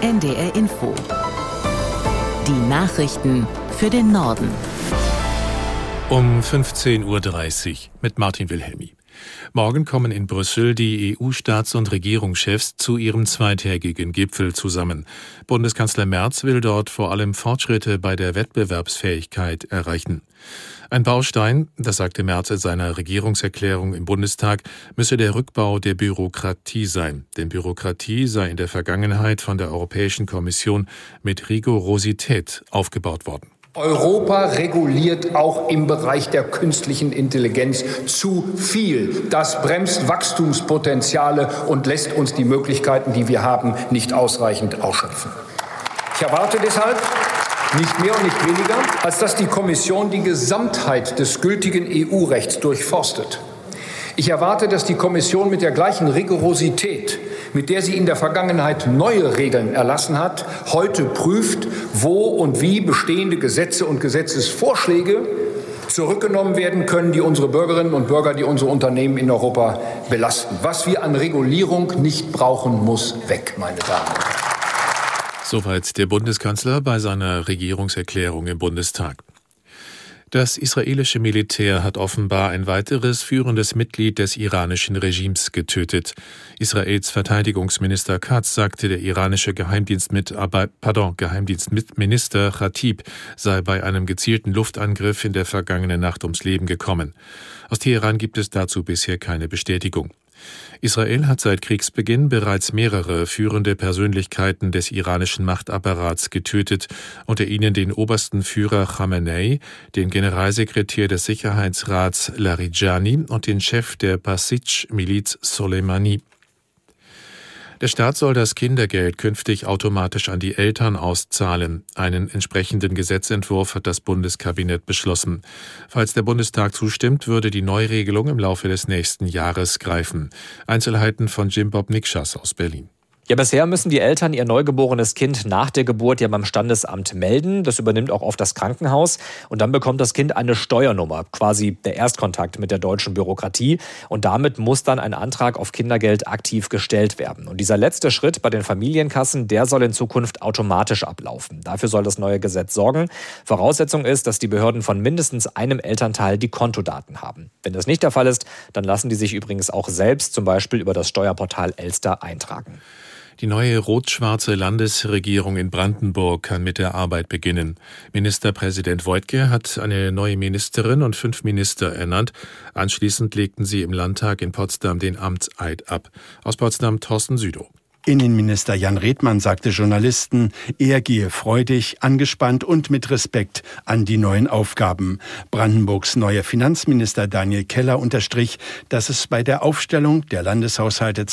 NDR Info. Die Nachrichten für den Norden. Um 15.30 Uhr mit Martin Wilhelmi. Morgen kommen in Brüssel die EU-Staats- und Regierungschefs zu ihrem zweitägigen Gipfel zusammen. Bundeskanzler Merz will dort vor allem Fortschritte bei der Wettbewerbsfähigkeit erreichen. Ein Baustein, das sagte Merz in seiner Regierungserklärung im Bundestag, müsse der Rückbau der Bürokratie sein. Denn Bürokratie sei in der Vergangenheit von der Europäischen Kommission mit Rigorosität aufgebaut worden. Europa reguliert auch im Bereich der künstlichen Intelligenz zu viel. Das bremst Wachstumspotenziale und lässt uns die Möglichkeiten, die wir haben, nicht ausreichend ausschöpfen. Ich erwarte deshalb nicht mehr und nicht weniger, als dass die Kommission die Gesamtheit des gültigen EU-Rechts durchforstet. Ich erwarte, dass die Kommission mit der gleichen Rigorosität, mit der sie in der Vergangenheit neue Regeln erlassen hat, heute prüft, wo und wie bestehende Gesetze und Gesetzesvorschläge zurückgenommen werden können, die unsere Bürgerinnen und Bürger, die unsere Unternehmen in Europa belasten. Was wir an Regulierung nicht brauchen, muss weg, meine Damen und Herren. Soweit der Bundeskanzler bei seiner Regierungserklärung im Bundestag. Das israelische Militär hat offenbar ein weiteres führendes Mitglied des iranischen Regimes getötet. Israels Verteidigungsminister Katz sagte, der iranische Geheimdienstminister Khatib sei bei einem gezielten Luftangriff in der vergangenen Nacht ums Leben gekommen. Aus Teheran gibt es dazu bisher keine Bestätigung. Israel hat seit Kriegsbeginn bereits mehrere führende Persönlichkeiten des iranischen Machtapparats getötet, unter ihnen den obersten Führer Khamenei, den Generalsekretär des Sicherheitsrats Larijani und den Chef der Basij-Miliz Soleimani. Der Staat soll das Kindergeld künftig automatisch an die Eltern auszahlen. Einen entsprechenden Gesetzentwurf hat das Bundeskabinett beschlossen. Falls der Bundestag zustimmt, würde die Neuregelung im Laufe des nächsten Jahres greifen. Einzelheiten von Jim Bob Nikschas aus Berlin. Ja, bisher müssen die Eltern ihr neugeborenes Kind nach der Geburt ja beim Standesamt melden. Das übernimmt auch oft das Krankenhaus. Und dann bekommt das Kind eine Steuernummer, quasi der Erstkontakt mit der deutschen Bürokratie. Und damit muss dann ein Antrag auf Kindergeld aktiv gestellt werden. Und dieser letzte Schritt bei den Familienkassen, der soll in Zukunft automatisch ablaufen. Dafür soll das neue Gesetz sorgen. Voraussetzung ist, dass die Behörden von mindestens einem Elternteil die Kontodaten haben. Wenn das nicht der Fall ist, dann lassen die sich übrigens auch selbst zum Beispiel über das Steuerportal Elster eintragen. Die neue rot-schwarze Landesregierung in Brandenburg kann mit der Arbeit beginnen. Ministerpräsident Woidke hat eine neue Ministerin und 5 Minister ernannt. Anschließend legten sie im Landtag in Potsdam den Amtseid ab. Aus Potsdam Thorsten Südow. Innenminister Jan Redmann sagte Journalisten, er gehe freudig, angespannt und mit Respekt an die neuen Aufgaben. Brandenburgs neuer Finanzminister Daniel Keller unterstrich, dass es bei der Aufstellung der Landeshaushalte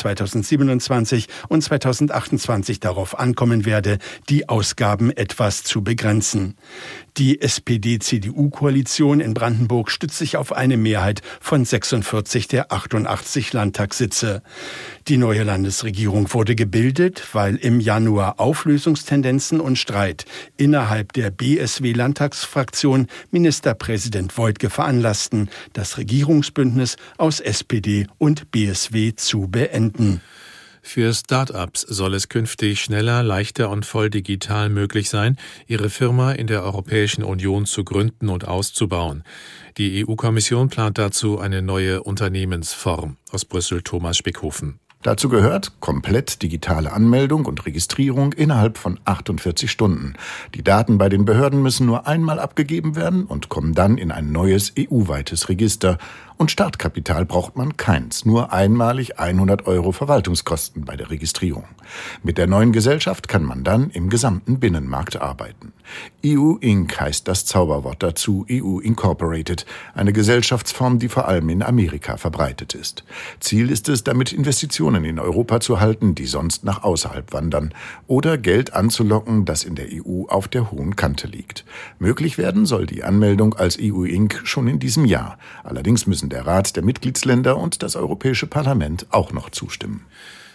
2027 und 2028 darauf ankommen werde, die Ausgaben etwas zu begrenzen. Die SPD-CDU-Koalition in Brandenburg stützt sich auf eine Mehrheit von 46 der 88 Landtagssitze. Die neue Landesregierung wurde gebildet, weil im Januar Auflösungstendenzen und Streit innerhalb der BSW-Landtagsfraktion Ministerpräsident Woidke veranlassten, das Regierungsbündnis aus SPD und BSW zu beenden. Für Start-ups soll es künftig schneller, leichter und voll digital möglich sein, ihre Firma in der Europäischen Union zu gründen und auszubauen. Die EU-Kommission plant dazu eine neue Unternehmensform. Aus Brüssel Thomas Spickhofen. Dazu gehört komplett digitale Anmeldung und Registrierung innerhalb von 48 Stunden. Die Daten bei den Behörden müssen nur einmal abgegeben werden und kommen dann in ein neues EU-weites Register. Und Startkapital braucht man keins, nur einmalig 100 € Verwaltungskosten bei der Registrierung. Mit der neuen Gesellschaft kann man dann im gesamten Binnenmarkt arbeiten. EU Inc. heißt das Zauberwort dazu, EU Incorporated, eine Gesellschaftsform, die vor allem in Amerika verbreitet ist. Ziel ist es, damit Investitionen in Europa zu halten, die sonst nach außerhalb wandern, oder Geld anzulocken, das in der EU auf der hohen Kante liegt. Möglich werden soll die Anmeldung als EU Inc. schon in diesem Jahr. Allerdings müssen der Rat der Mitgliedsländer und das Europäische Parlament auch noch zustimmen.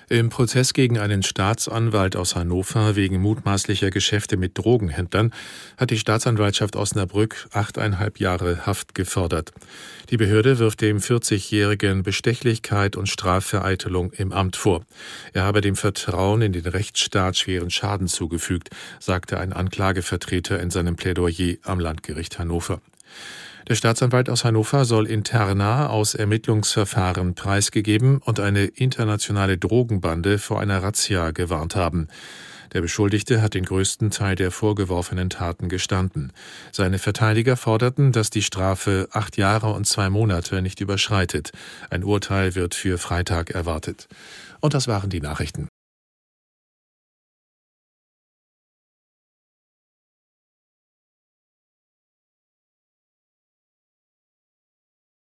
Im Prozess gegen einen Staatsanwalt aus Hannover wegen mutmaßlicher Geschäfte mit Drogenhändlern hat die Staatsanwaltschaft Osnabrück 8,5 Jahre Haft gefordert. Die Behörde wirft dem 40-Jährigen Bestechlichkeit und Strafvereitelung im Amt vor. Er habe dem Vertrauen in den Rechtsstaat schweren Schaden zugefügt, sagte ein Anklagevertreter in seinem Plädoyer am Landgericht Hannover. Der Staatsanwalt aus Hannover soll Interna aus Ermittlungsverfahren preisgegeben und eine internationale Drogenbande vor einer Razzia gewarnt haben. Der Beschuldigte hat den größten Teil der vorgeworfenen Taten gestanden. Seine Verteidiger forderten, dass die Strafe 8 Jahre und 2 Monate nicht überschreitet. Ein Urteil wird für Freitag erwartet. Und das waren die Nachrichten.